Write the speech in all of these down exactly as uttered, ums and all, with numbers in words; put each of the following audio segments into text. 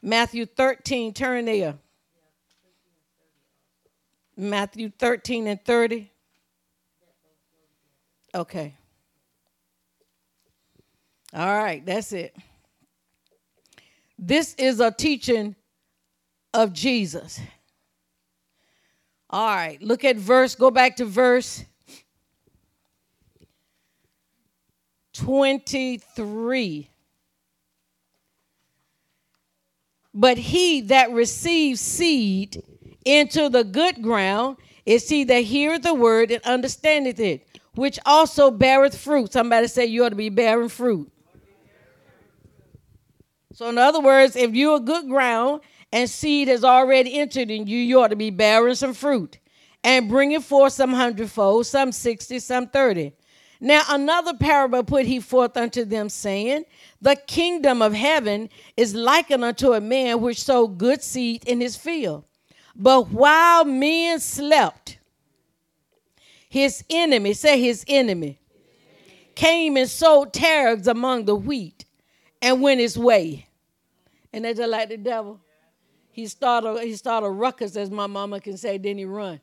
Matthew thirteen, turn there. Matthew thirteen and thirty. Okay. All right, that's it. This is a teaching of Jesus. All right, look at verse, go back to verse twenty-three. But he that receives seed into the good ground is he that heareth the word and understandeth it, which also beareth fruit. Somebody say you ought to be bearing fruit. So in other words, if you're a good ground and seed has already entered in you, you ought to be bearing some fruit and bringing forth some hundredfold, some sixty, some thirty. Now another parable put he forth unto them, saying, the kingdom of heaven is likened unto a man which sowed good seed in his field. But while men slept, his enemy, say his enemy, came and sowed tares among the wheat and went his way. And that's just like the devil. He started, he started a ruckus, as my mama can say, then he run.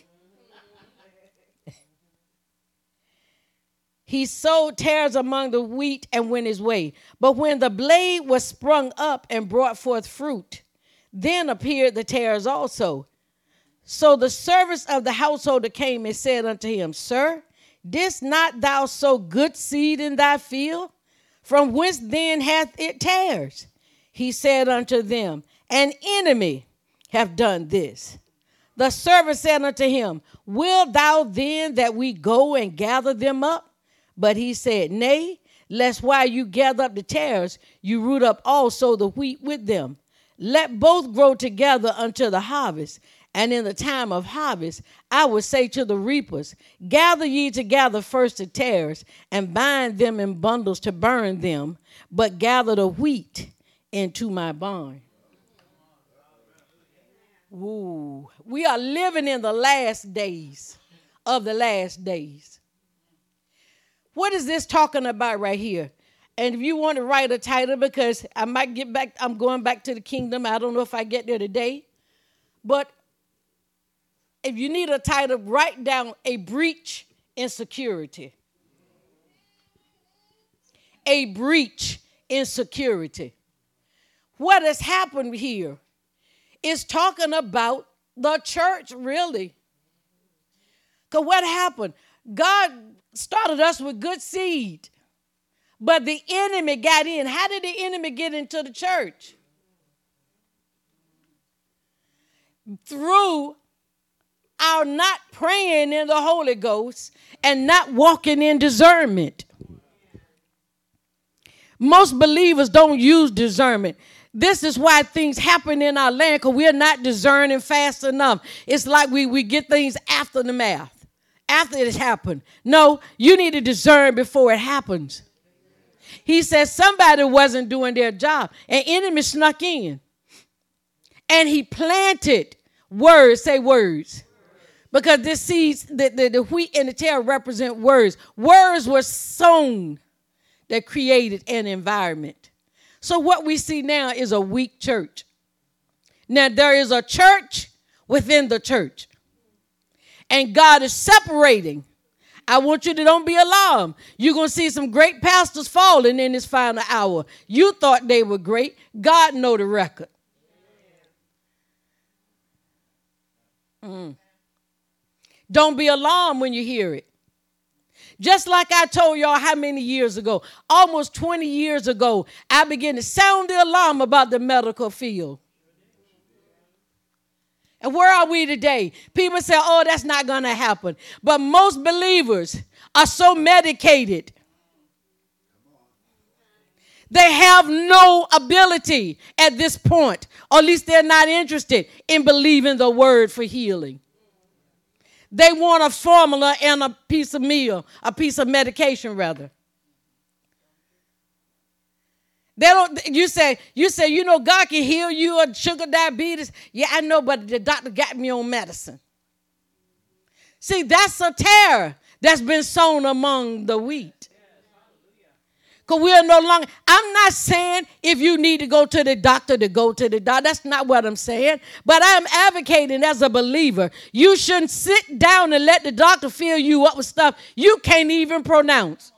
He sowed tares among the wheat and went his way. But when the blade was sprung up and brought forth fruit, then appeared the tares also. So the servants of the householder came and said unto him, Sir, didst not thou sow good seed in thy field? From whence then hath it tares? He said unto them, An enemy hath done this. The servant said unto him, Wilt thou then that we go and gather them up? But he said, Nay, lest while you gather up the tares, you root up also the wheat with them. Let both grow together until the harvest. And in the time of harvest, I will say to the reapers, Gather ye together first the tares, and bind them in bundles to burn them, but gather the wheat into my barn. Ooh, we are living in the last days of the last days. What is this talking about right here? And if you want to write a title, because I might get back, I'm going back to the kingdom. I don't know if I get there today. But if you need a title, write down a breach in security. A breach in security. What has happened here is talking about the church, really. Because what happened? God started us with good seed, but the enemy got in. How did the enemy get into the church? Through our not praying in the Holy Ghost and not walking in discernment. Most believers don't use discernment. This is why things happen in our land, because we're not discerning fast enough. It's like we, we get things after the math. After it has happened. No, you need to discern before it happens. He says somebody wasn't doing their job. An enemy snuck in. And he planted words, say words. Because this seeds, the, the, the wheat and the tare represent words. Words were sown that created an environment. So what we see now is a weak church. Now there is a church within the church. And God is separating. I want you to don't be alarmed. You're going to see some great pastors falling in this final hour. You thought they were great. God know the record. Mm. Don't be alarmed when you hear it. Just like I told y'all how many years ago, almost twenty years ago, I began to sound the alarm about the medical field. And where are we today? People say, oh, that's not going to happen. But most believers are so medicated. They have no ability at this point, or at least they're not interested in believing the word for healing. They want a formula and a piece of meal, a piece of medication rather. They don't, you say, you say, you know, God can heal you of sugar diabetes. Yeah, I know, but the doctor got me on medicine. See, that's a tare that's been sown among the wheat. Because we are no longer, I'm not saying if you need to go to the doctor, to go to the doctor. That's not what I'm saying. But I'm advocating as a believer, you shouldn't sit down and let the doctor fill you up with stuff you can't even pronounce.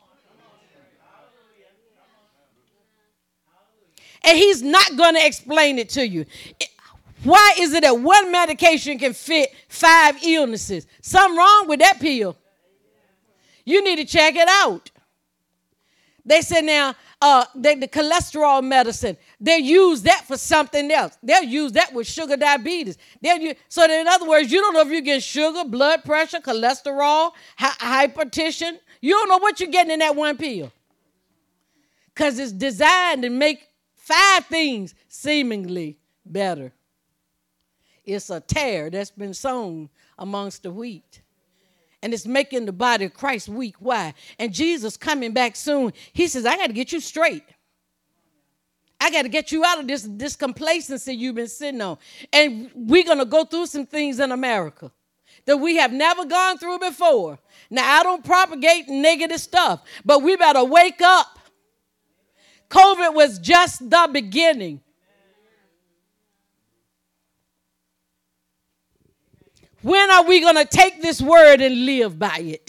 And he's not going to explain it to you. Why is it that one medication can fit five illnesses? Something wrong with that pill. You need to check it out. They said now, uh, they, the cholesterol medicine, they'll use that for something else. They'll use that with sugar diabetes. They'll use, so in other words, you don't know if you're getting sugar, blood pressure, cholesterol, hi- hypertension. You don't know what you're getting in that one pill. Because it's designed to make five things seemingly better. It's a tare that's been sown amongst the wheat. And it's making the body of Christ weak. Why? And Jesus coming back soon. He says, I got to get you straight. I got to get you out of this, this complacency you've been sitting on. And we're going to go through some things in America that we have never gone through before. Now, I don't propagate negative stuff, but we better wake up. COVID was just the beginning. When are we going to take this word and live by it?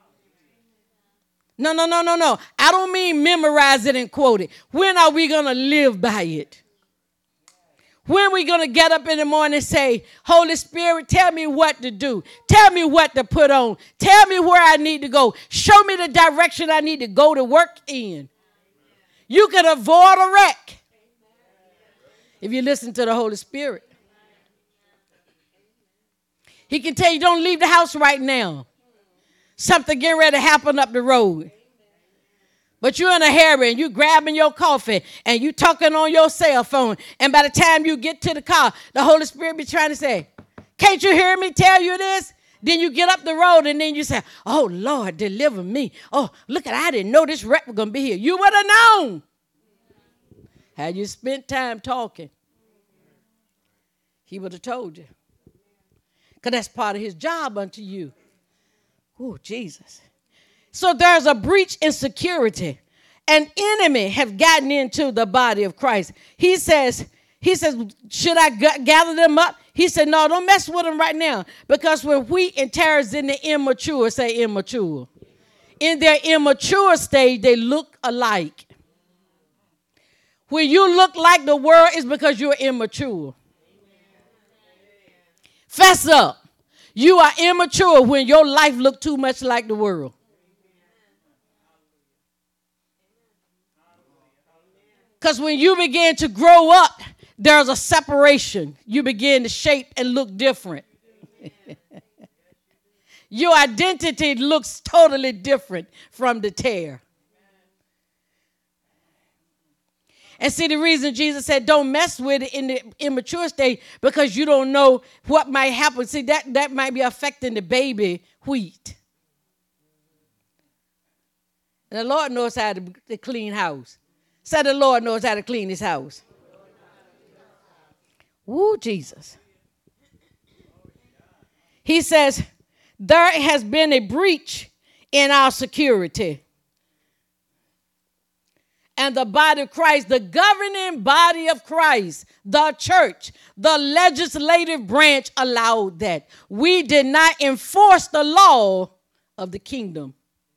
No, no, no, no, no. I don't mean memorize it and quote it. When are we going to live by it? When are we going to get up in the morning and say, Holy Spirit, tell me what to do. Tell me what to put on. Tell me where I need to go. Show me the direction I need to go to work in. You can avoid a wreck if you listen to the Holy Spirit. He can tell you don't leave the house right now. Something getting ready to happen up the road. But you're in a hurry and you grabbing your coffee and you talking on your cell phone. And by the time you get to the car, the Holy Spirit be trying to say, can't you hear me tell you this? Then you get up the road and then you say, oh, Lord, deliver me. Oh, look at, I didn't know this wreck was going to be here. You would have known. Had you spent time talking, he would have told you. Because that's part of his job unto you. Oh, Jesus. So there's a breach in security. An enemy have gotten into the body of Christ. He says, he says, should I g- gather them up? He said, no, don't mess with them right now. Because when wheat and tares in the immature, say immature. In their immature stage, they look alike. When you look like the world, it's because you're immature. Fess up. You are immature when your life looks too much like the world. Because when you begin to grow up, there's a separation. You begin to shape and look different. Your identity looks totally different from the tare. And see, the reason Jesus said don't mess with it in the immature state because you don't know what might happen. See, that, that might be affecting the baby wheat. And the Lord knows how to, to clean house. Say the Lord knows how to clean his house. Woo, Jesus. He says, there has been a breach in our security. And the body of Christ, the governing body of Christ, the church, the legislative branch allowed that. We did not enforce the law of the kingdom.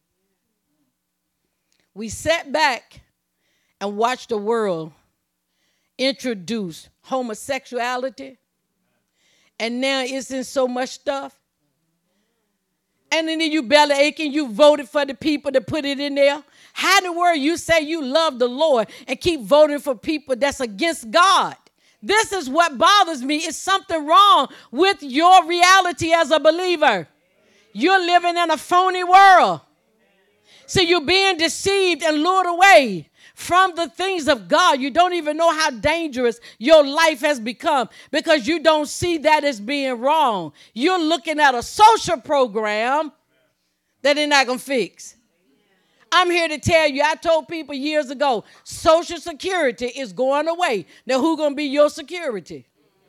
We sat back and watched the world introduce homosexuality. And now it's in so much stuff. And then you belly aching, you voted for the people to put it in there. How in the world you say you love the Lord and keep voting for people that's against God? This is what bothers me. It's something wrong with your reality as a believer. You're living in a phony world. So you're being deceived and lured away from the things of God. You don't even know how dangerous your life has become because you don't see that as being wrong. You're looking at a social program that they're not going to fix. I'm here to tell you, I told people years ago, Social Security is going away. Now, who's going to be your security?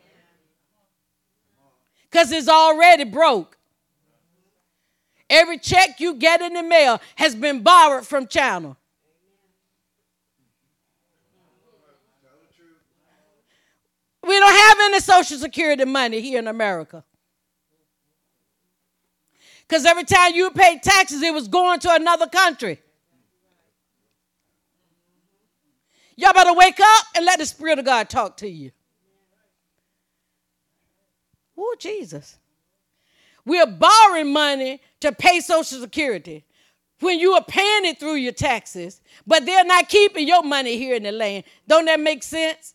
Because it's already broke. Every check you get in the mail has been borrowed from China. Social Security money here in America. Because every time you paid taxes, it was going to another country. Y'all better wake up and let the Spirit of God talk to you. Oh, Jesus. We are borrowing money to pay Social Security when you are paying it through your taxes, but they're not keeping your money here in the land. Don't that make sense?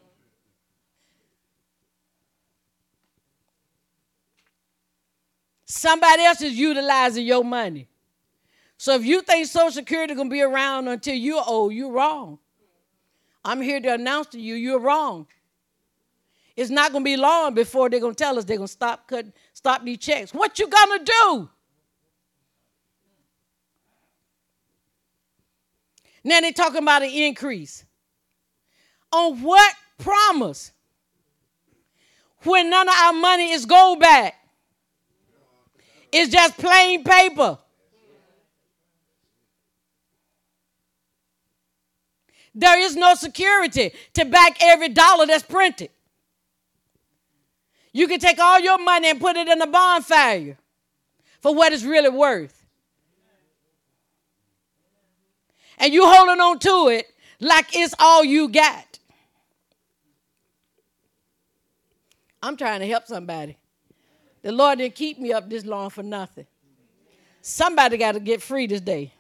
Somebody else is utilizing your money. So if you think Social Security is going to be around until you're old, you're wrong. I'm here to announce to you, you're wrong. It's not going to be long before they're going to tell us they're going to stop cutting, stop these checks. What you going to do? Now they're talking about an increase. On what promise? When none of our money is gold back. It's just plain paper. There is no security to back every dollar that's printed. You can take all your money and put it in a bonfire for what it's really worth. And you holding on to it like it's all you got. I'm trying to help somebody. The Lord didn't keep me up this long for nothing. Somebody got to get free this day.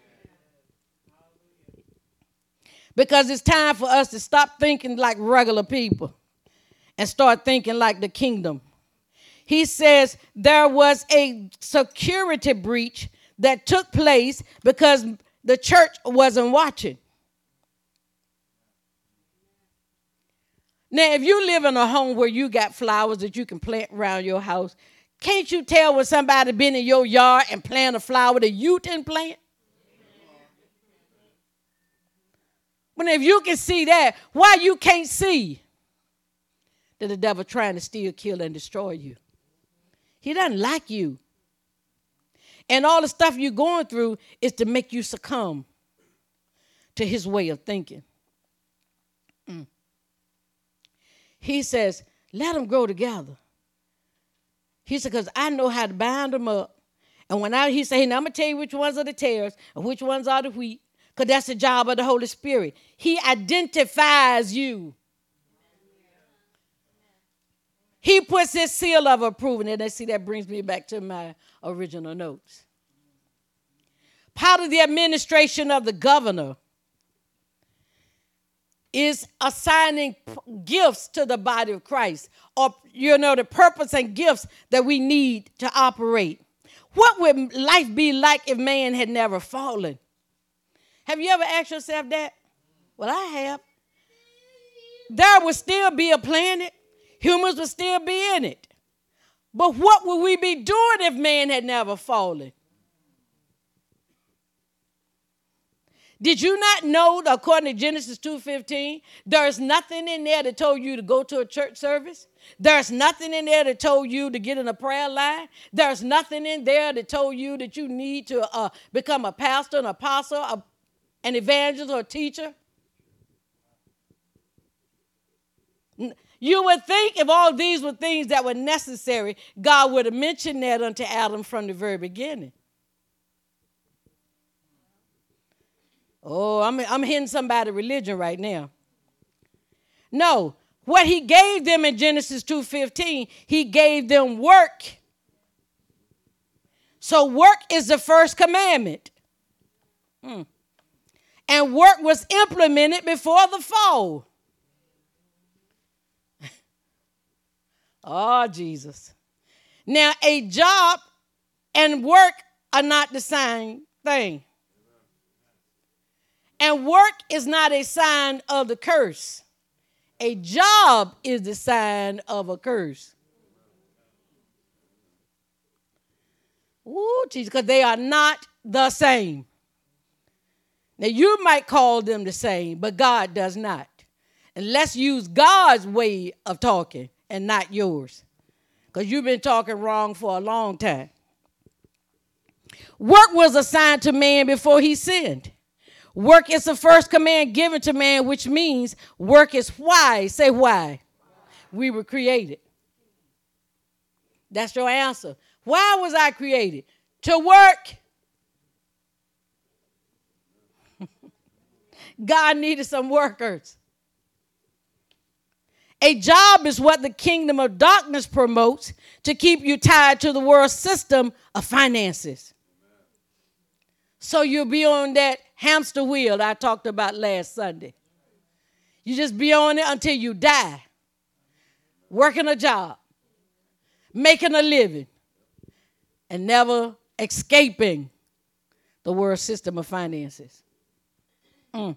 Because it's time for us to stop thinking like regular people and start thinking like the kingdom. He says there was a security breach that took place because the church wasn't watching. Now, if you live in a home where you got flowers that you can plant around your house, can't you tell when somebody been in your yard and plant a flower that you didn't plant? But if you can see that, why you can't see that the devil trying to steal, kill, and destroy you? He doesn't like you. And all the stuff you're going through is to make you succumb to his way of thinking. Mm. He says, let them grow together. He said, because I know how to bind them up. And when I, he said, hey, now I'm going to tell you which ones are the tares and which ones are the wheat, because that's the job of the Holy Spirit. He identifies you. He puts his seal of approval. And let's see, that brings me back to my original notes. Part of the administration of the governor is assigning gifts to the body of Christ, or, you know, the purpose and gifts that we need to operate. What would life be like if man had never fallen? Have you ever asked yourself that? Well, I have. There would still be a planet. Humans would still be in it. But what would we be doing if man had never fallen? Did you not know, according to Genesis two fifteen, there's nothing in there that told you to go to a church service? There's nothing in there that told you to get in a prayer line? There's nothing in there that told you that you need to uh, become a pastor, an apostle, a, an evangelist, or a teacher? You would think if all these were things that were necessary, God would have mentioned that unto Adam from the very beginning. Oh, I'm, I'm hitting somebody's religion right now. No, what he gave them in Genesis two fifteen, he gave them work. So work is the first commandment. Hmm. And work was implemented before the fall. Oh, Jesus. Now, a job and work are not the same thing. And work is not a sign of the curse. A job is the sign of a curse. Ooh, Jesus, because they are not the same. Now, you might call them the same, but God does not. And let's use God's way of talking and not yours, because you've been talking wrong for a long time. Work was assigned to man before he sinned. Work is the first command given to man, which means work is why. Say why. We were created. That's your answer. Why was I created? To work. God needed some workers. A job is what the kingdom of darkness promotes to keep you tied to the world system of finances. So you'll be on that hamster wheel I talked about last Sunday. You just be on it until you die. Working a job, making a living, and never escaping the world system of finances. Mm.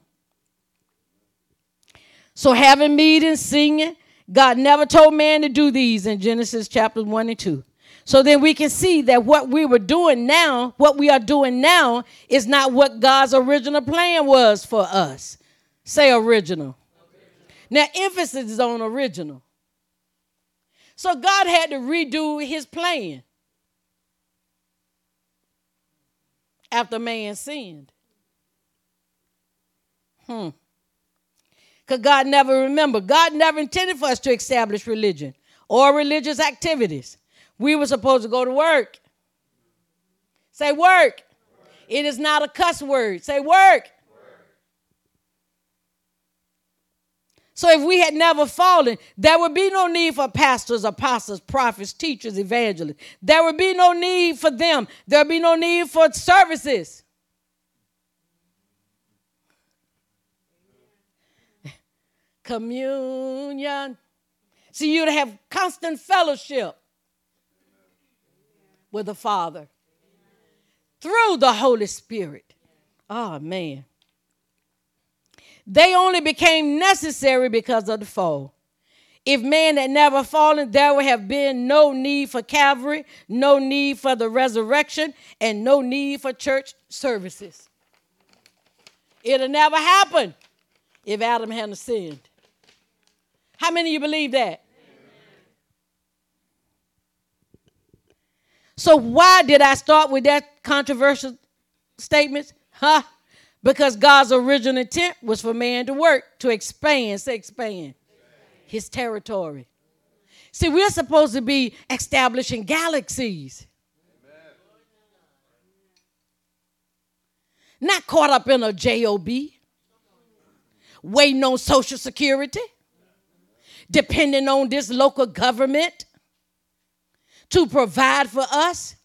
So having meetings, singing, God never told man to do these in Genesis chapters one and two. So then we can see that what we were doing now, what we are doing now, is not what God's original plan was for us. Say original. Now, emphasis is on original. So God had to redo his plan after man sinned. Hmm. Because God never remembered. God never intended for us to establish religion or religious activities. We were supposed to go to work. Say work. It is not a cuss word. Say work. So if we had never fallen, there would be no need for pastors, apostles, prophets, teachers, evangelists. There would be no need for them. There would be no need for services. Communion. See, you'd have constant fellowship with the Father through the Holy Spirit. Oh, man. They only became necessary because of the fall. If man had never fallen, there would have been no need for Calvary, no need for the resurrection, and no need for church services. It'll never happen if Adam hadn't sinned. How many of you believe that? Amen. So why did I start with that controversial statement? Huh? Because God's original intent was for man to work, to expand, say expand, his territory. See, we're supposed to be establishing galaxies. Not caught up in a job, waiting on Social Security, depending on this local government to provide for us.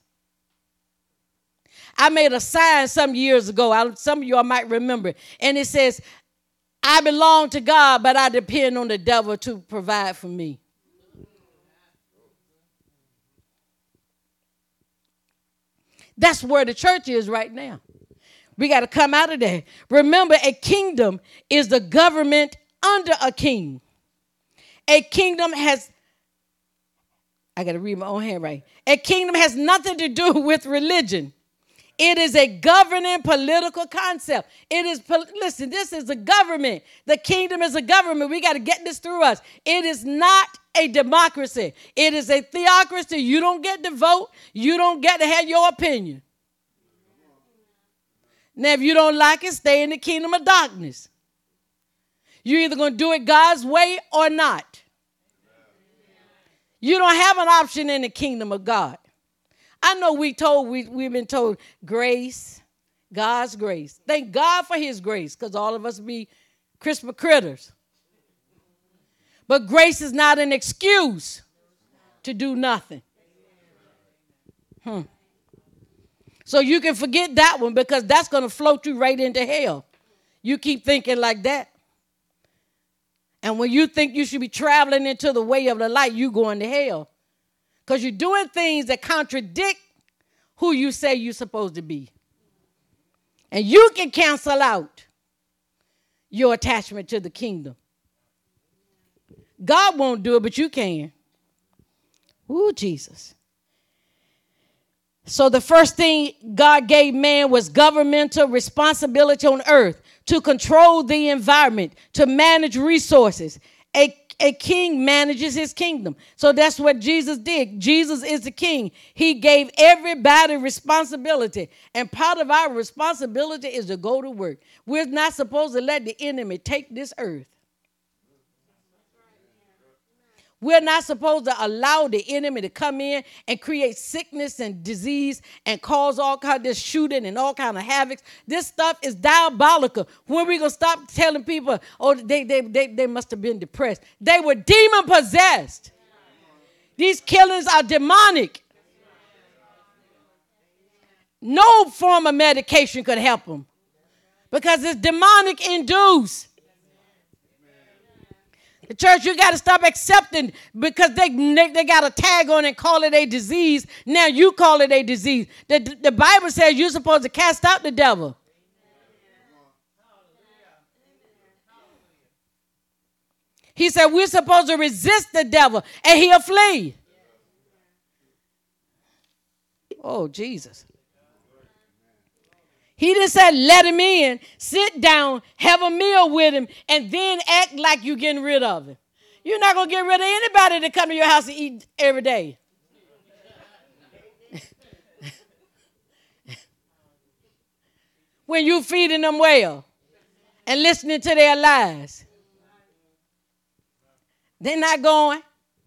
I made a sign some years ago. I, some of y'all might remember. And it says, I belong to God, but I depend on the devil to provide for me. That's where the church is right now. We got to come out of there. Remember, a kingdom is the government under a king. A kingdom has, I got to read my own handwriting. A kingdom has nothing to do with religion. It is a governing political concept. It is, listen, this is a government. The kingdom is a government. We got to get this through us. It is not a democracy. It is a theocracy. You don't get to vote. You don't get to have your opinion. Now, if you don't like it, stay in the kingdom of darkness. You're either going to do it God's way or not. You don't have an option in the kingdom of God. I know we told, we, we've been told grace, God's grace. Thank God for his grace, because all of us be crispy critters. But grace is not an excuse to do nothing. Hmm. So you can forget that one, because that's going to float you right into hell. You keep thinking like that. And when you think you should be traveling into the way of the light, you going to hell. Because you're doing things that contradict who you say you're supposed to be. And you can cancel out your attachment to the kingdom. God won't do it, but you can. Ooh, Jesus. So the first thing God gave man was governmental responsibility on earth to control the environment, to manage resources. A, a king manages his kingdom. So that's what Jesus did. Jesus is the king. He gave everybody responsibility. And part of our responsibility is to go to work. We're not supposed to let the enemy take this earth. We're not supposed to allow the enemy to come in and create sickness and disease and cause all kind of this shooting and all kind of havoc. This stuff is diabolical. When are we going to stop telling people, oh, they, they, they, they must have been depressed? They were demon possessed. These killings are demonic. No form of medication could help them because it's demonic induced. The church, you got to stop accepting because they, they, they got a tag on it and call it a disease. Now you call it a disease. The, the Bible says you're supposed to cast out the devil. He said we're supposed to resist the devil and he'll flee. Oh, Jesus. He didn't say let him in, sit down, have a meal with him, and then act like you're getting rid of him. You're not going to get rid of anybody that come to your house and eat every day. When you feeding them well and listening to their lies. They're not going.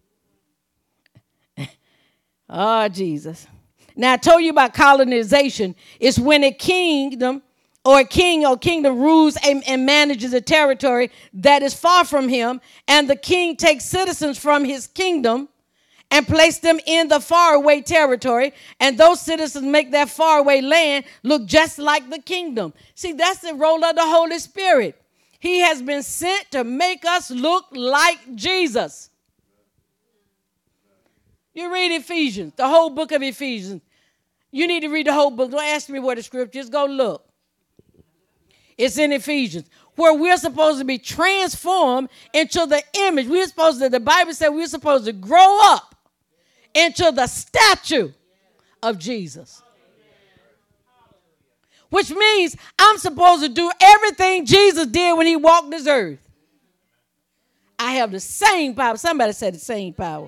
Oh, Jesus. Now, I told you about colonization. It's when a kingdom or a king or kingdom rules and, and manages a territory that is far from him, and the king takes citizens from his kingdom and place them in the faraway territory, and those citizens make that faraway land look just like the kingdom. See, that's the role of the Holy Spirit. He has been sent to make us look like Jesus. You read Ephesians, the whole book of Ephesians. You need to read the whole book. Don't ask me where the scripture is. Go look. It's in Ephesians, where we're supposed to be transformed into the image. We're supposed to, the Bible said we're supposed to grow up into the statue of Jesus. Which means I'm supposed to do everything Jesus did when he walked this earth. I have the same power. Somebody said the same power.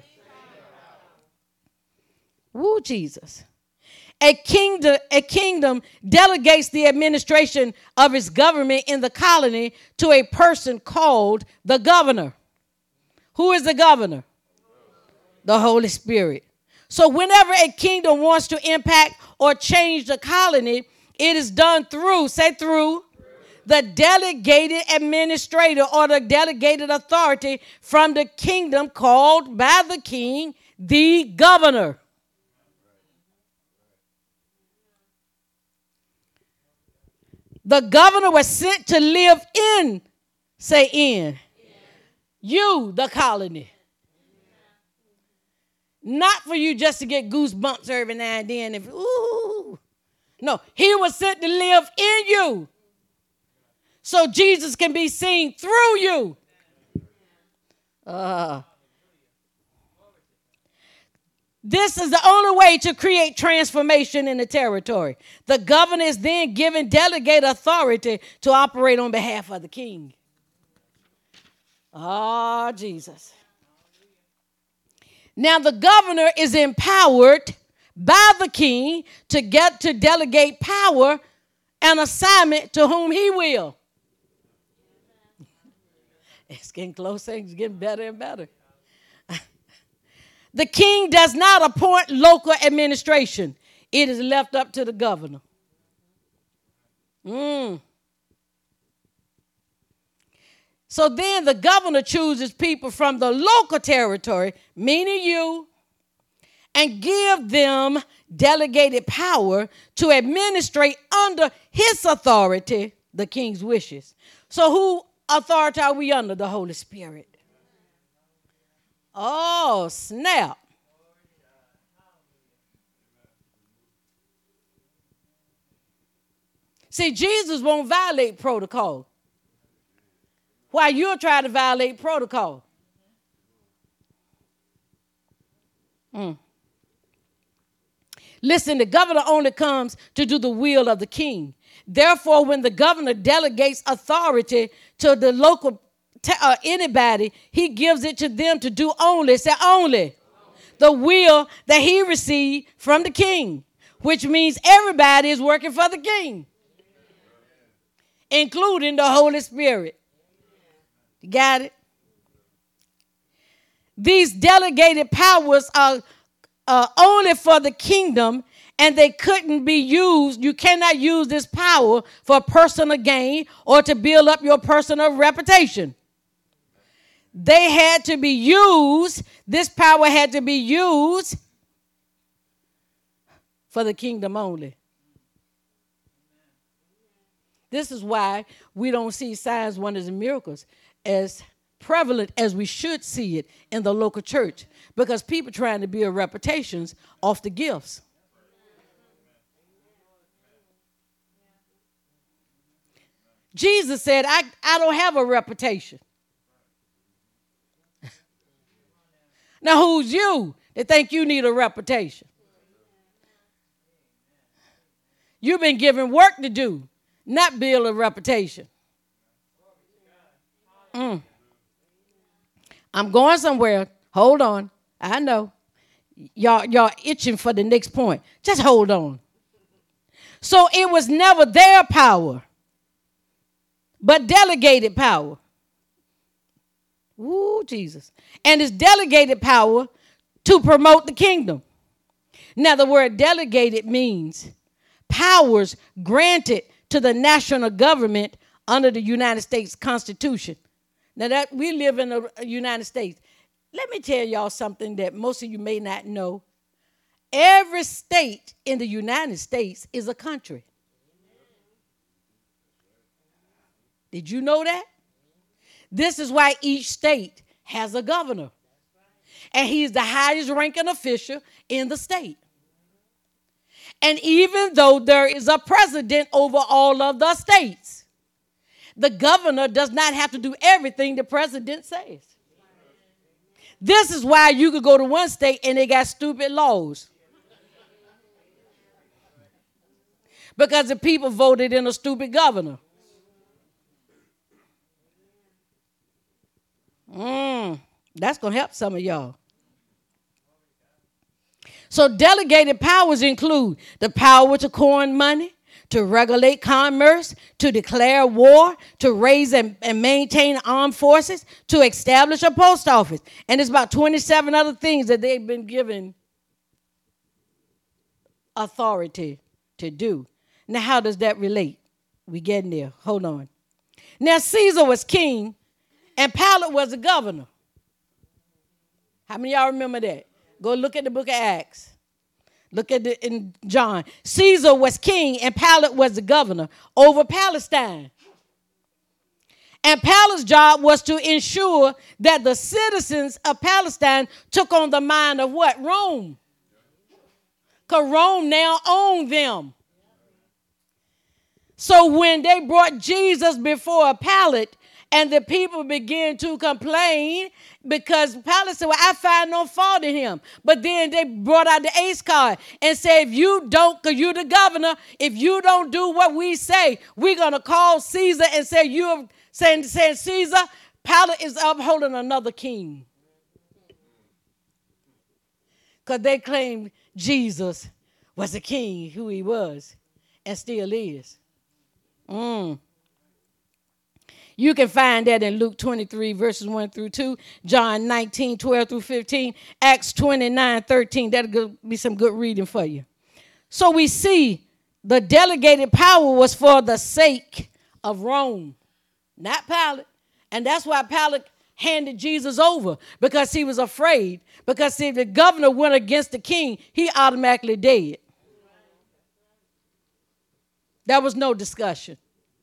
Woo, Jesus. A kingdom, a kingdom delegates the administration of its government in the colony to a person called the governor. Who is the governor? The Holy Spirit. So whenever a kingdom wants to impact or change the colony, it is done through, say through, the delegated administrator or the delegated authority from the kingdom called by the king, the governor. The governor was sent to live in, say in, you, the colony. Not for you just to get goosebumps every now and then. If, ooh. No, he was sent to live in you so Jesus can be seen through you. Uh, This is the only way to create transformation in the territory. The governor is then given delegated authority to operate on behalf of the king. Ah, oh, Jesus. Now the governor is empowered by the king to get to delegate power and assignment to whom he will. It's getting closer, it's getting better and better. The king does not appoint local administration. It is left up to the governor. Mm. So then the governor chooses people from the local territory, meaning you, and give them delegated power to administrate under his authority the king's wishes. So who authority are we under? The Holy Spirit. Oh, snap. See, Jesus won't violate protocol while you're trying to violate protocol. Mm. Listen, the governor only comes to do the will of the king. Therefore, when the governor delegates authority to the local Uh, anybody, he gives it to them to do only, say only, the will that he received from the king, which means everybody is working for the king, including the Holy Spirit. You got it? These delegated powers are uh, only for the kingdom, and they couldn't be used. You cannot use this power for personal gain or to build up your personal reputation. They had to be used. This power had to be used for the kingdom only. This is why we don't see signs, wonders, and miracles as prevalent as we should see it in the local church, because people trying to build reputations off the gifts. Jesus said, I, I don't have a reputation. Now, who's you that think you need a reputation? You've been given work to do, not build a reputation. Mm. I'm going somewhere. Hold on. I know. Y'all, y'all itching for the next point. Just hold on. So it was never their power, but delegated power. Ooh, Jesus. And it's delegated power to promote the kingdom. Now, the word delegated means powers granted to the national government under the United States Constitution. Now, that we live in the United States. Let me tell y'all something that most of you may not know. Every state in the United States is a country. Did you know that? This is why each state has a governor. And he's the highest ranking official in the state. And even though there is a president over all of the states, the governor does not have to do everything the president says. This is why you could go to one state and they got stupid laws. Because the people voted in a stupid governor. Mm, that's going to help some of y'all. So delegated powers include the power to coin money, to regulate commerce, to declare war, to raise and, and maintain armed forces, to establish a post office. And there's about twenty-seven other things that they've been given authority to do. Now, how does that relate? We getting there. Hold on. Now, Caesar was king and Pilate was the governor. How many of y'all remember that? Go look at the book of Acts. Look at it in John. Caesar was king and Pilate was the governor over Palestine. And Pilate's job was to ensure that the citizens of Palestine took on the mind of what? Rome. Because Rome now owned them. So when they brought Jesus before Pilate, and the people began to complain because Pilate said, well, I find no fault in him. But then they brought out the ace card and said, if you don't, because you're the governor, if you don't do what we say, we're going to call Caesar and say, you're saying, saying Caesar, Pilate is upholding another king. Because they claimed Jesus was a king, who he was, and still is. Mm. You can find that in Luke twenty-three, verses one through two, John nineteen, twelve through fifteen, Acts twenty-nine, thirteen. That'll be some good reading for you. So we see the delegated power was for the sake of Rome, not Pilate. And that's why Pilate handed Jesus over, because he was afraid. Because if the governor went against the king, he automatically dead. There was no discussion.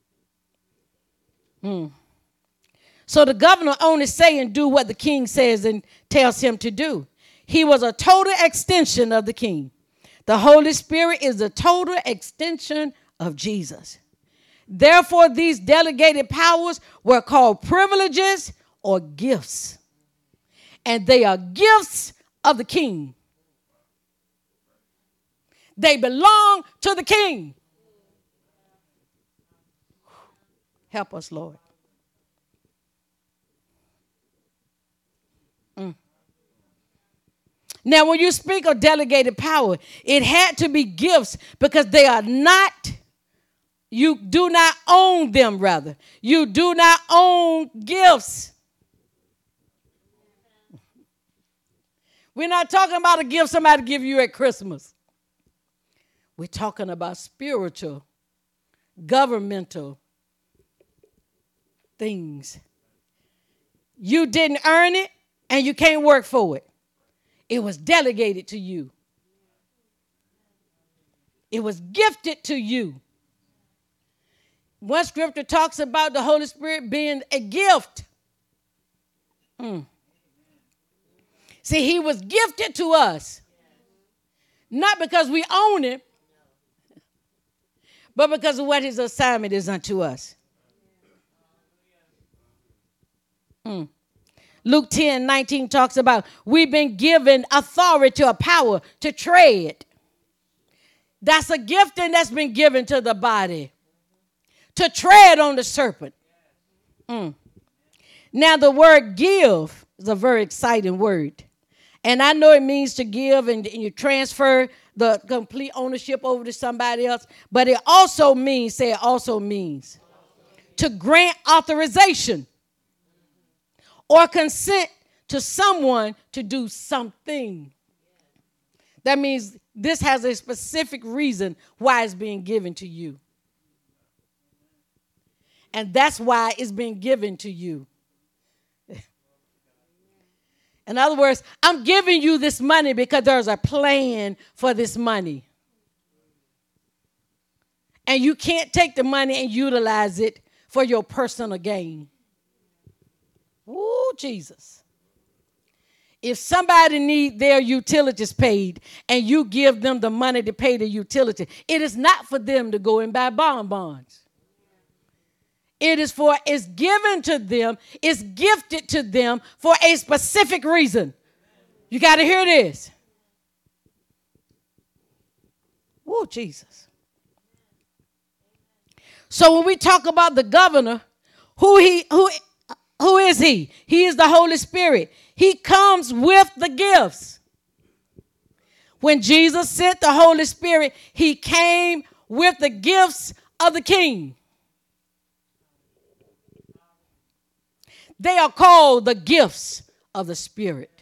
Hmm. So the governor only say and do what the king says and tells him to do. He was a total extension of the king. The Holy Spirit is a total extension of Jesus. Therefore, these delegated powers were called privileges or gifts. And they are gifts of the king. They belong to the king. Help us, Lord. Mm. Now, when you speak of delegated power, it had to be gifts because they are not, you do not own them, rather. You do not own gifts. We're not talking about a gift somebody give you at Christmas. We're talking about spiritual, governmental things. You didn't earn it, and you can't work for it. It was delegated to you. It was gifted to you. One scripture talks about the Holy Spirit being a gift. Mm. See, he was gifted to us. Not because we own it, but because of what his assignment is unto us. Mm. Luke ten nineteen talks about we've been given authority or power to tread. That's a gifting that's been given to the body. To tread on the serpent. Mm. Now the word give is a very exciting word. And I know it means to give and, and you transfer the complete ownership over to somebody else. But it also means, say it also means, to grant authorization or consent to someone to do something. That means this has a specific reason why it's being given to you. And that's why it's being given to you. In other words, I'm giving you this money because there's a plan for this money. And you can't take the money and utilize it for your personal gain. Ooh, Jesus. If somebody needs their utilities paid and you give them the money to pay the utility, it is not for them to go and buy bonbons. It is for, it's given to them, it's gifted to them for a specific reason. You got to hear this. Whoa, Jesus. So when we talk about the governor, who he, who, who is he? He is the Holy Spirit. He comes with the gifts. When Jesus sent the Holy Spirit, he came with the gifts of the King. They are called the gifts of the Spirit.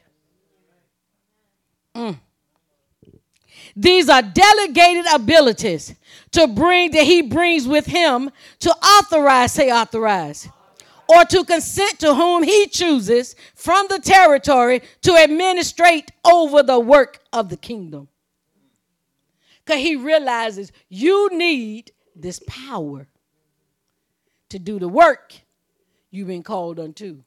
Mm. These are delegated abilities to bring that he brings with him to authorize, say authorize, or to consent to whom he chooses from the territory to administrate over the work of the kingdom. Because he realizes you need this power to do the work you've been called unto.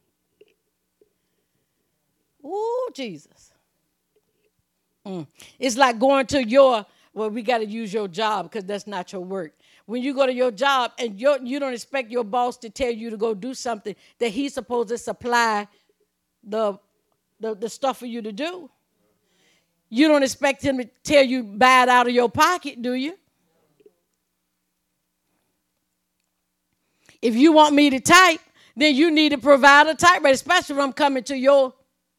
Ooh, Jesus. Mm. It's like going to your, well, we got to use your job because that's not your work. When you go to your job and you're, you don't expect your boss to tell you to go do something that he's supposed to supply the, the, the stuff for you to do. You don't expect him to tell you buy it out of your pocket, do you? If you want me to type, then you need to provide a typewriter, especially when I'm coming to your,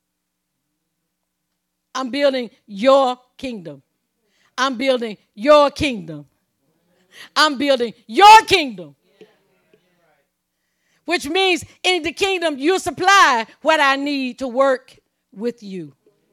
I'm building your kingdom. I'm building your kingdom. I'm building your kingdom. Which means in the kingdom, you supply what I need to work with you.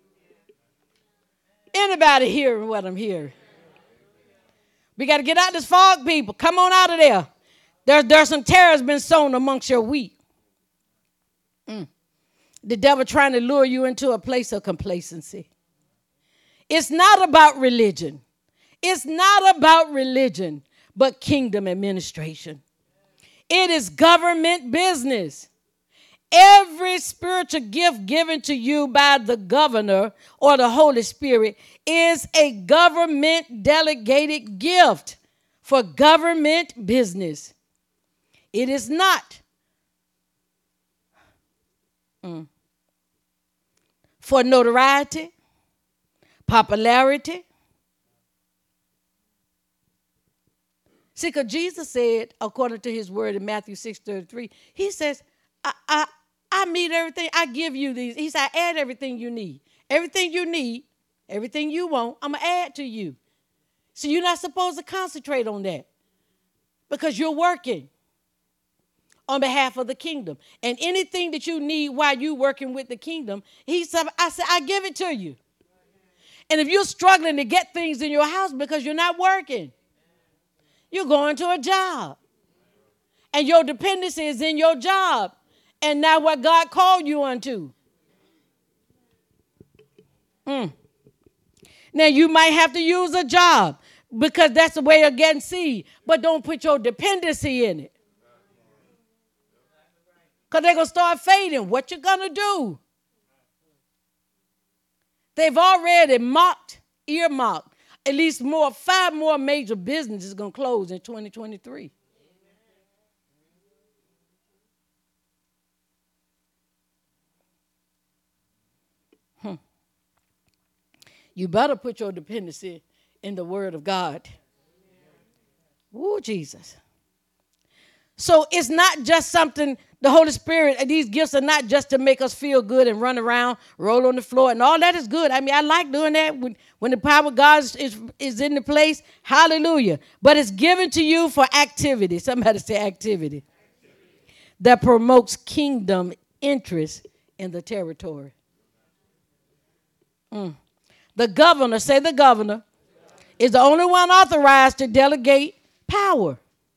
Anybody hearing what I'm hearing? We got to get out this fog, people. Come on out of there. There, there's some tares been sown amongst your wheat. Mm. The devil trying to lure you into a place of complacency. It's not about religion. It's not about religion, but kingdom administration. It is government business. Every spiritual gift given to you by the governor or the Holy Spirit is a government delegated gift for government business. It is not mm, for notoriety, popularity. See, because Jesus said, according to his word in Matthew six thirty-three, he says, I, I, I meet everything. I give you these. He said, I add everything you need. Everything you need, everything you want, I'm going to add to you. So you're not supposed to concentrate on that because you're working on behalf of the kingdom. And anything that you need while you're working with the kingdom, he said, I said, I give it to you. And if you're struggling to get things in your house because you're not working, you're going to a job. And your dependency is in your job and not what God called you unto. Mm. Now, you might have to use a job because that's the way of getting seed, but don't put your dependency in it. Because they're going to start fading. What you going to do? They've already marked, earmarked, at least more, five more major businesses going to close in twenty twenty-three. Hmm. You better put your dependency in the word of God. Ooh, Jesus. So it's not just something, the Holy Spirit, these gifts are not just to make us feel good and run around, roll on the floor, and all that is good. I mean, I like doing that when, when the power of God is, is, is in the place. Hallelujah. But it's given to you for activity. Somebody say activity. That promotes kingdom interest in the territory. Mm. The governor, say the governor, is the only one authorized to delegate power.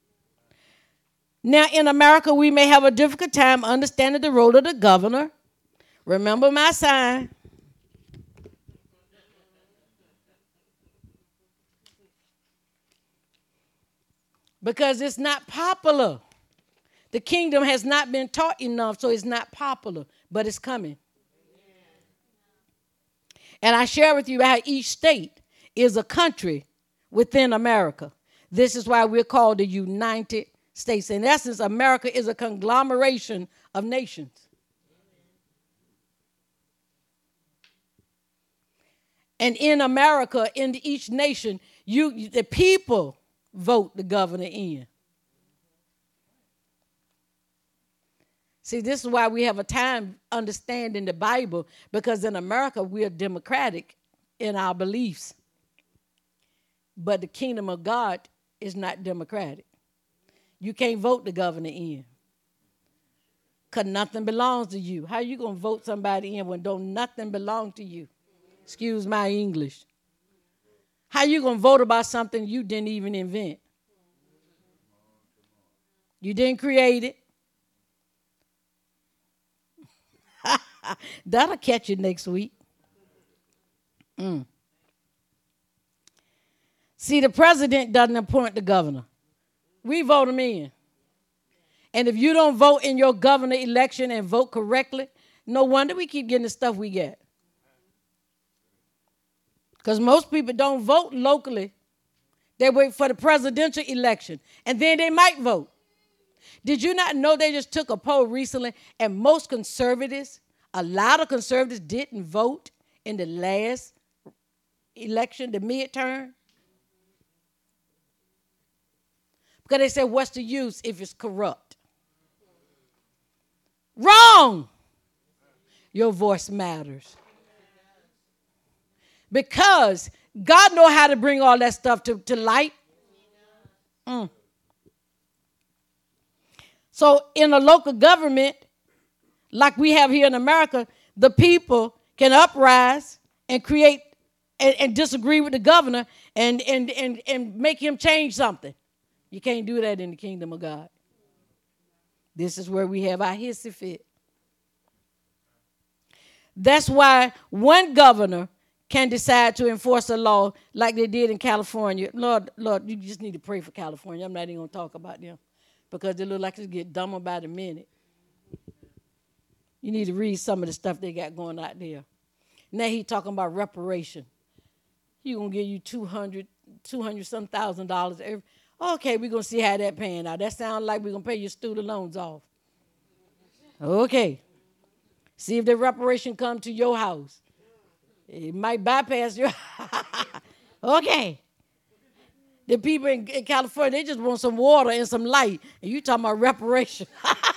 Now, in America, we may have a difficult time understanding the role of the governor. Remember my sign. Because it's not popular. The kingdom has not been taught enough, so it's not popular, but it's coming. And I share with you how each state is a country within America. This is why we're called the United States. In essence, America is a conglomeration of nations. And in America, in each nation, you the people vote the governor in. See, this is why we have a time understanding the Bible, because in America, we are democratic in our beliefs. But the kingdom of God is not democratic. You can't vote the governor in, because nothing belongs to you. How you going to vote somebody in when don't nothing belong to you? Excuse my English. How you going to vote about something you didn't even invent? You didn't create it. That'll catch you next week. Mm. See, the president doesn't appoint the governor. We vote him in. And if you don't vote in your governor election and vote correctly, no wonder we keep getting the stuff we get. Because most people don't vote locally. They wait for the presidential election, and then they might vote. Did you not know they just took a poll recently, and most conservatives, a lot of conservatives didn't vote in the last election, the midterm? Because they said, what's the use if it's corrupt? Wrong. Your voice matters. Because God knows how to bring all that stuff to, to light. Mm. So in a local government, like we have here in America, the people can uprise and create and, and disagree with the governor and, and, and, and make him change something. You can't do that in the kingdom of God. This is where we have our hissy fit. That's why one governor can decide to enforce a law like they did in California. Lord, Lord, you just need to pray for California. I'm not even going to talk about them because they look like they get dumber by the minute. You need to read some of the stuff they got going out there. Now he talking about reparation. He going to give you two hundred, two hundred some thousand dollars. Every, okay, we're going to see how that paying out. That sounds like we're going to pay your student loans off. Okay. See if the reparation come to your house. It might bypass your. Okay. The people in, in California, they just want some water and some light. And you talking about reparation.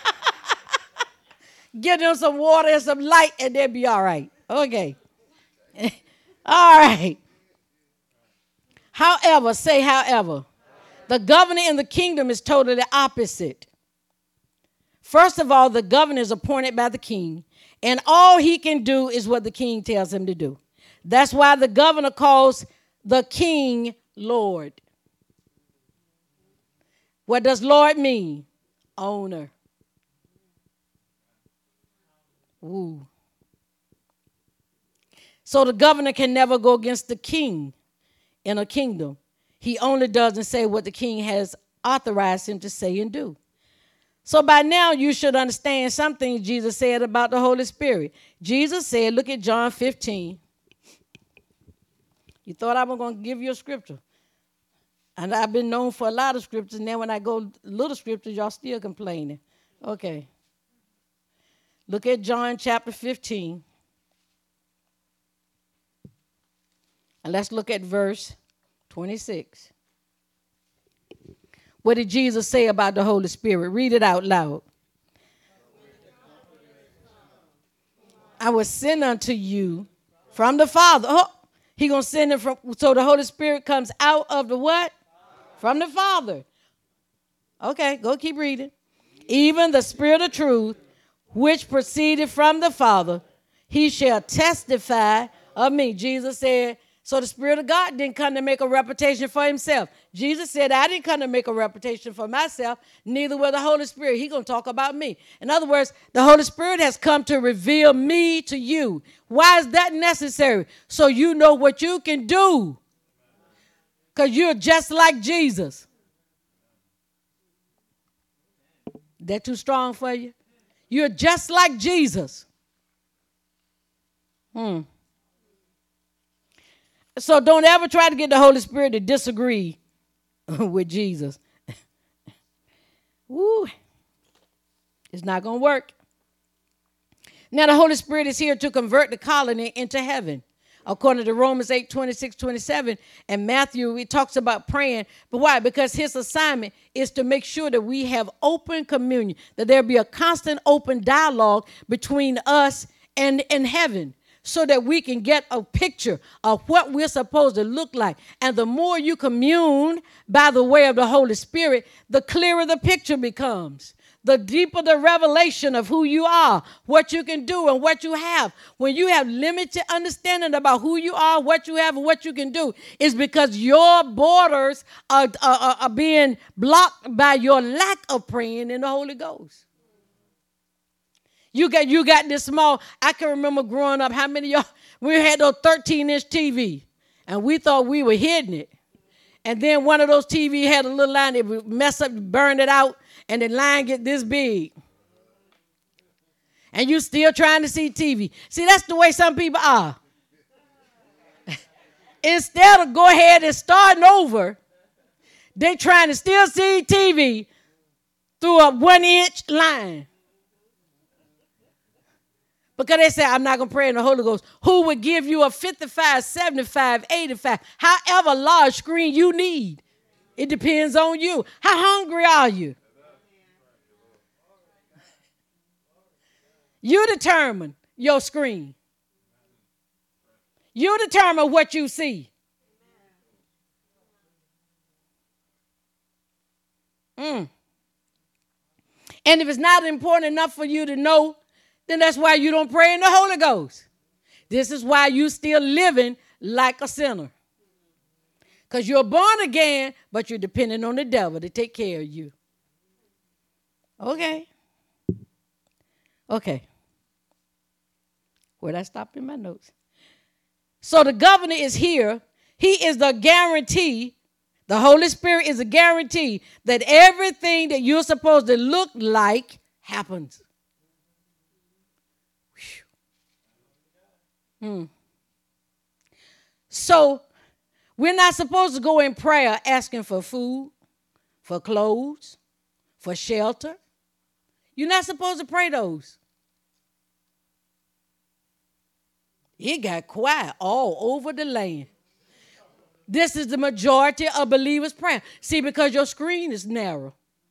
Give them some water and some light and they'll be all right. Okay. All right. However, say however. The governor in the kingdom is totally opposite. First of all, the governor is appointed by the king, and all he can do is what the king tells him to do. That's why the governor calls the king Lord. What does Lord mean? Owner. Ooh. So the governor can never go against the king in a kingdom. He only doesn't say what the king has authorized him to say and do. So by now you should understand something Jesus said about the Holy Spirit. Jesus said, look at John fifteen. You thought I was going to give you a scripture. And I've been known for a lot of scriptures. And then when I go little scriptures, y'all still complaining. Okay. Look at John chapter fifteen. And let's look at verse twenty-six. What did Jesus say about the Holy Spirit? Read it out loud. I will send unto you from the Father. Oh, he going to send it from, so the Holy Spirit comes out of the what? From the Father. Okay, go keep reading. Even the Spirit of truth, which proceeded from the Father, he shall testify of me. Jesus said, so the Spirit of God didn't come to make a reputation for himself. Jesus said, I didn't come to make a reputation for myself, neither will the Holy Spirit. He's going to talk about me. In other words, the Holy Spirit has come to reveal me to you. Why is that necessary? So you know what you can do. Because you're just like Jesus. That too strong for you? You're just like Jesus. Hmm. So don't ever try to get the Holy Spirit to disagree with Jesus. Woo. It's not going to work. Now the Holy Spirit is here to convert the colony into heaven. According to Romans eight, twenty-six, twenty-seven, and Matthew, he talks about praying. But why? Because his assignment is to make sure that we have open communion, that there be a constant open dialogue between us and, and heaven, so that we can get a picture of what we're supposed to look like. And the more you commune by the way of the Holy Spirit, the clearer the picture becomes. The deeper the revelation of who you are, what you can do, and what you have. When you have limited understanding about who you are, what you have, and what you can do, it's because your borders are, are, are being blocked by your lack of praying in the Holy Ghost. You got you got this small. I can remember growing up, how many of y'all, we had those thirteen inch T V, and we thought we were hitting it. And then one of those T V had a little line that would mess up, burn it out, and the line get this big. And you still trying to see T V. See, that's the way some people are. Instead of go ahead and starting over, they trying to still see T V through a one inch line. Because they say, I'm not going to pray in the Holy Ghost. Who would give you a fifty-five, seventy-five, eighty-five, however large screen you need? It depends on you. How hungry are you? You determine your screen. You determine what you see. Mm. And if it's not important enough for you to know, then that's why you don't pray in the Holy Ghost. This is why you still living like a sinner. Because you're born again, but you're dependent on the devil to take care of you. Okay. Okay. Where'd I stop in my notes? So the governor is here. He is the guarantee. The Holy Spirit is a guarantee that everything that you're supposed to look like happens. Hmm. So we're not supposed to go in prayer asking for food, for clothes, for shelter. You're not supposed to pray those. It got quiet all over the land. This is the majority of believers praying. See, because your screen is narrow.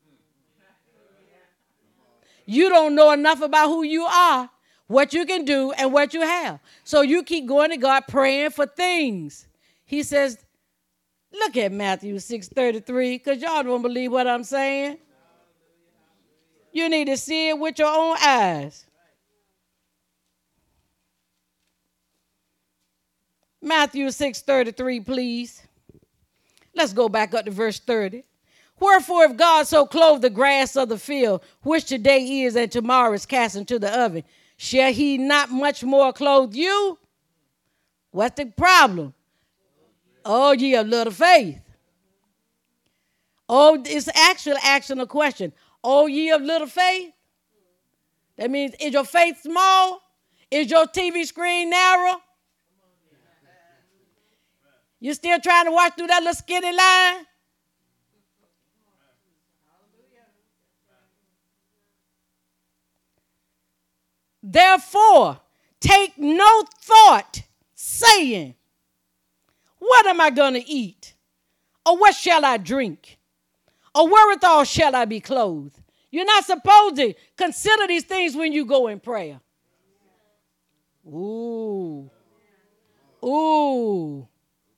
You don't know enough about who you are, what you can do, and what you have. So you keep going to God praying for things. He says, look at Matthew six thirty-three, because y'all don't believe what I'm saying. You need to see it with your own eyes. Matthew six thirty-three, please. Let's go back up to verse thirty. Wherefore, if God so clothe the grass of the field, which today is and tomorrow is cast into the oven, shall he not much more clothe you? What's the problem? Oh, ye of little faith. Oh, it's actually asking a question. Oh, ye of little faith? That means, is your faith small? Is your T V screen narrow? You still trying to watch through that little skinny line? Therefore, take no thought, saying, what am I going to eat? Or what shall I drink? Or wherewithal shall I be clothed? You're not supposed to consider these things when you go in prayer. Ooh. Ooh.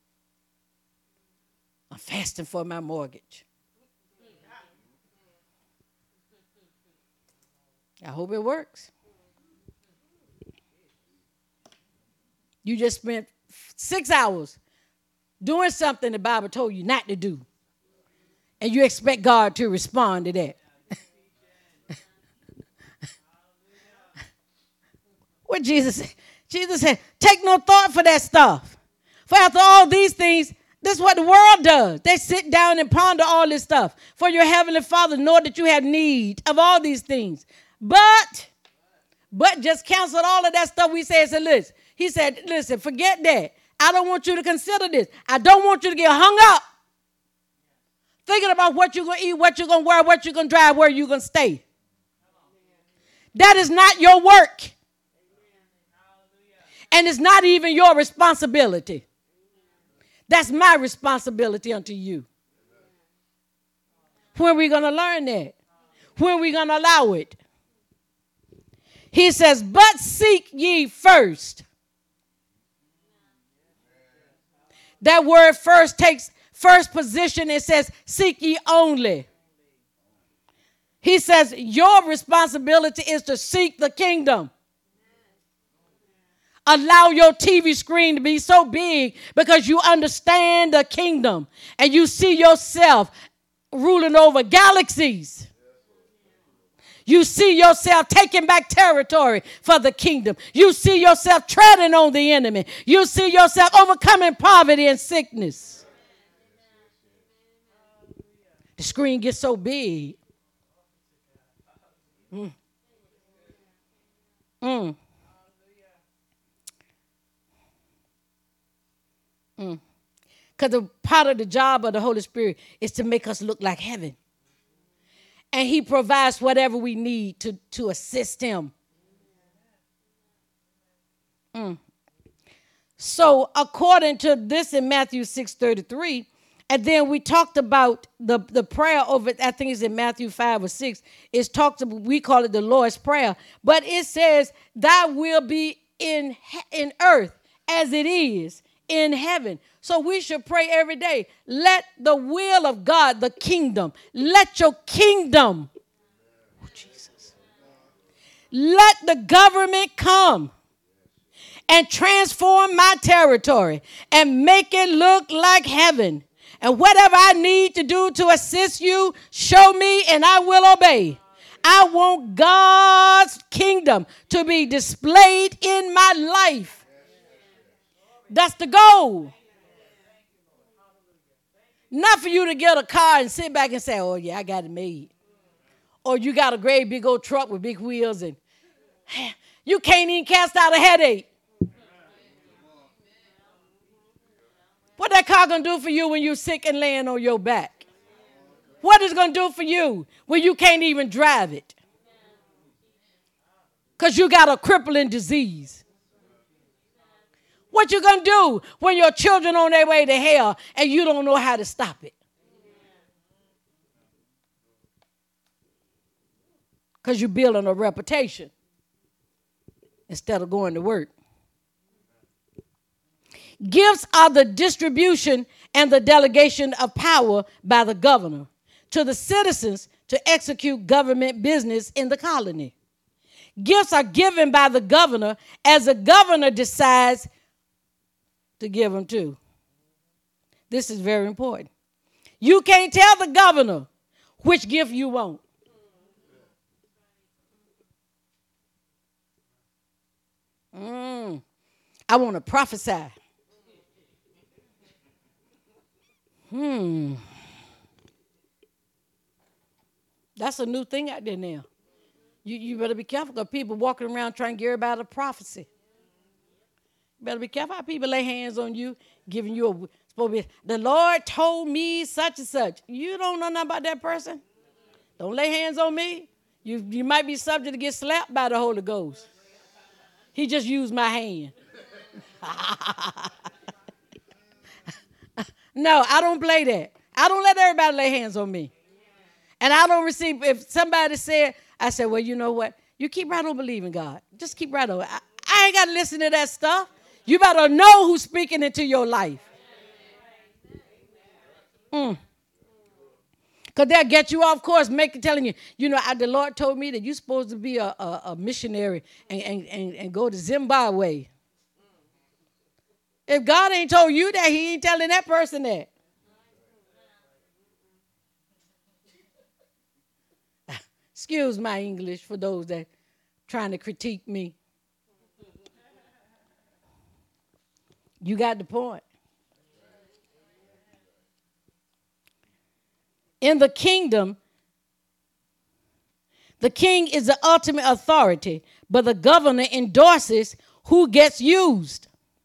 I'm fasting for my mortgage. I hope it works. You just spent six hours doing something the Bible told you not to do. And you expect God to respond to that. What Jesus said? Jesus said, take no thought for that stuff. For after all these things, this is what the world does. They sit down and ponder all this stuff. For your heavenly Father know that you have need of all these things. But, but just canceled all of that stuff we said. So listen, he said, listen, forget that. I don't want you to consider this. I don't want you to get hung up thinking about what you're going to eat, what you're going to wear, what you're going to drive, where you're going to stay. That is not your work. And it's not even your responsibility. That's my responsibility unto you. When are we going to learn that? When are we going to allow it? He says, but seek ye first. That word first takes first position. It says, seek ye only. He says, your responsibility is to seek the kingdom. Allow your T V screen to be so big because you understand the kingdom and you see yourself ruling over galaxies. You see yourself taking back territory for the kingdom. You see yourself treading on the enemy. You see yourself overcoming poverty and sickness. The screen gets so big. Mm. Mm. Mm. Because the part of the job of the Holy Spirit is to make us look like heaven. And he provides whatever we need to, to assist him. Mm. So according to this in Matthew six thirty-three, and then we talked about the, the prayer over, I think it's in Matthew five or six, it's talked about, we call it the Lord's Prayer, but it says, thy will be in, in earth as it is in heaven. So we should pray every day. Let the will of God, the kingdom, let your kingdom, oh Jesus, let the government come and transform my territory and make it look like heaven. And whatever I need to do to assist you, show me and I will obey. I want God's kingdom to be displayed in my life. That's the goal. Not for you to get a car and sit back and say, oh, yeah, I got it made. Or you got a great big old truck with big wheels and you can't even cast out a headache. What that car going to do for you when you're sick and laying on your back? What is it going to do for you when you can't even drive it? Because you got a crippling disease. What you going to do when your children on their way to hell and you don't know how to stop it? Because you're building a reputation instead of going to work. Gifts are the distribution and the delegation of power by the governor to the citizens to execute government business in the colony. Gifts are given by the governor as the governor decides to give them to. This is very important. You can't tell the governor which gift you want. Mm, I want to prophesy. Hmm. That's a new thing out there now. You, you better be careful because people walking around trying to get everybody a prophecy. You better be careful how people lay hands on you, giving you a, supposed to be, the Lord told me such and such. You don't know nothing about that person. Don't lay hands on me. You, you might be subject to get slapped by the Holy Ghost. He just used my hand. No, I don't play that. I don't let everybody lay hands on me. And I don't receive, if somebody said, I said, well, you know what? You keep right on believing God. Just keep right on. I, I ain't got to listen to that stuff. You better know who's speaking into your life. Mm. Because they'll get you off course, make telling you, you know, I, the Lord told me that you're supposed to be a, a, a missionary and, and, and, and go to Zimbabwe. If God ain't told you that, he ain't telling that person that. Excuse my English for those that trying to critique me. You got the point. In the kingdom, the king is the ultimate authority, but the governor endorses who gets used.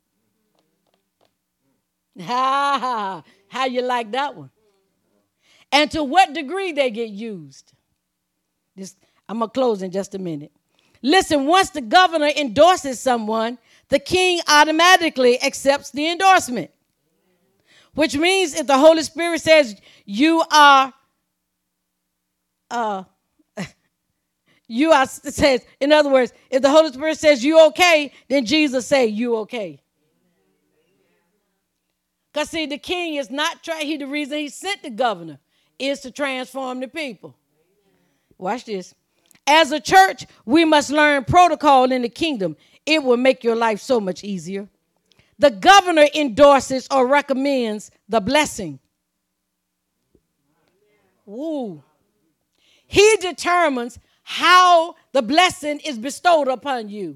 Ha ha! How you like that one? And to what degree they get used? This, I'm going to close in just a minute. Listen, once the governor endorses someone, the king automatically accepts the endorsement. Which means if the Holy Spirit says you are, uh, you are, says, in other words, if the Holy Spirit says you okay, then Jesus say you okay. Because see, the king is not trying, he, the reason he sent the governor is to transform the people. Watch this. As a church, we must learn protocol in the kingdom. It will make your life so much easier. The governor endorses or recommends the blessing. Ooh. He determines how the blessing is bestowed upon you.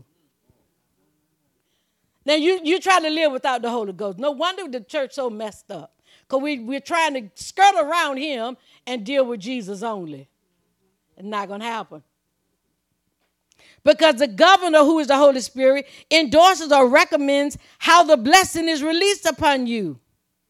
Now, you, you try to live without the Holy Ghost. No wonder the church so messed up. Because we, we're trying to skirt around him and deal with Jesus only. It's not going to happen. Because the governor, who is the Holy Spirit, endorses or recommends how the blessing is released upon you.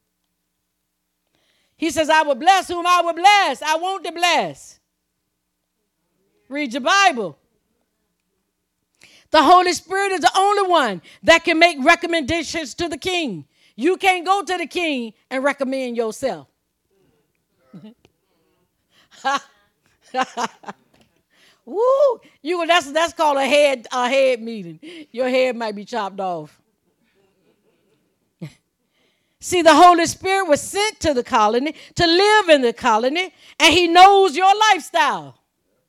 He says, I will bless whom I will bless. I want to bless. Read your Bible. The Holy Spirit is the only one that can make recommendations to the king. You can't go to the king and recommend yourself. Woo! You that's that's called a head a head meeting. Your head might be chopped off. See, the Holy Spirit was sent to the colony to live in the colony, and he knows your lifestyle.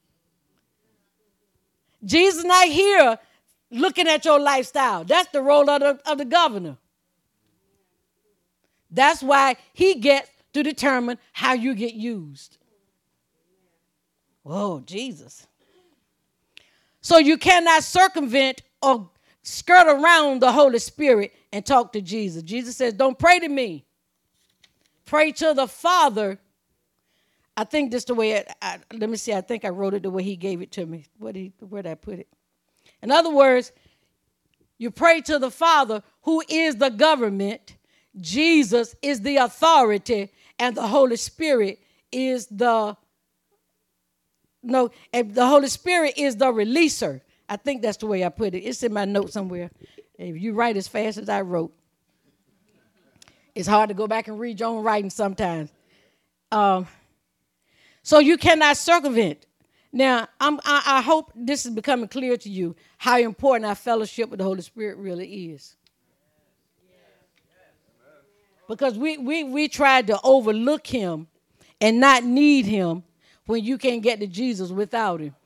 Jesus not here looking at your lifestyle. That's the role of the, of the governor. That's why he gets to determine how you get used. Whoa, Jesus. So you cannot circumvent or skirt around the Holy Spirit and talk to Jesus. Jesus says, don't pray to me. Pray to the Father. I think this is the way, it, I, let me see, I think I wrote it the way he gave it to me. What he, where did I put it? In other words, you pray to the Father, who is the government. Jesus is the authority, and the Holy Spirit is the, no, and the Holy Spirit is the releaser. I think that's the way I put it. It's in my notes somewhere. If you write as fast as I wrote, it's hard to go back and read your own writing sometimes. Um, so you cannot circumvent. Now, I'm, I, I hope this is becoming clear to you how important our fellowship with the Holy Spirit really is. Because we, we, we tried to overlook him and not need him when you can't get to Jesus without him.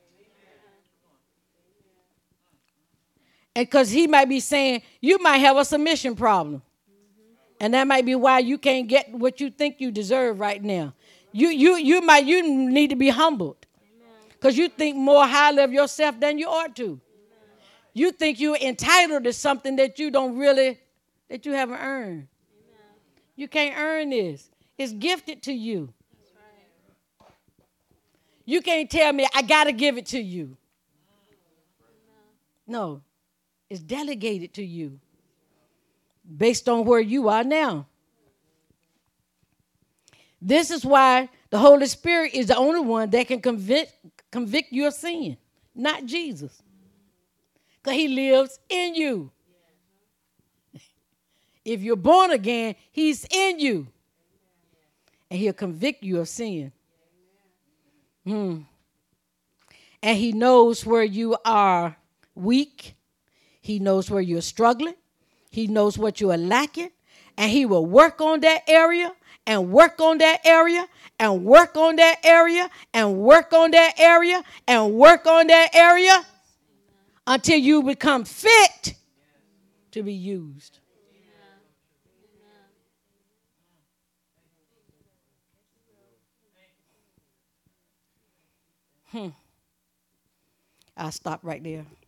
And because he might be saying, you might have a submission problem. And that might be why you can't get what you think you deserve right now. You you you might you need to be humbled. Because you think more highly of yourself than you ought to. You think you're entitled to something that you don't really, that you haven't earned. You can't earn this. It's gifted to you. You can't tell me, I got to give it to you. No, it's delegated to you based on where you are now. This is why the Holy Spirit is the only one that can convict, convict you of sin, not Jesus. Because he lives in you. If you're born again, he's in you. And he'll convict you of sin. Hmm. And he knows where you are weak. He knows where you're struggling. He knows what you are lacking. And he will work on that area and work on that area and work on that area and work on that area and work on that area until you become fit to be used. Hmm. I'll stop right there.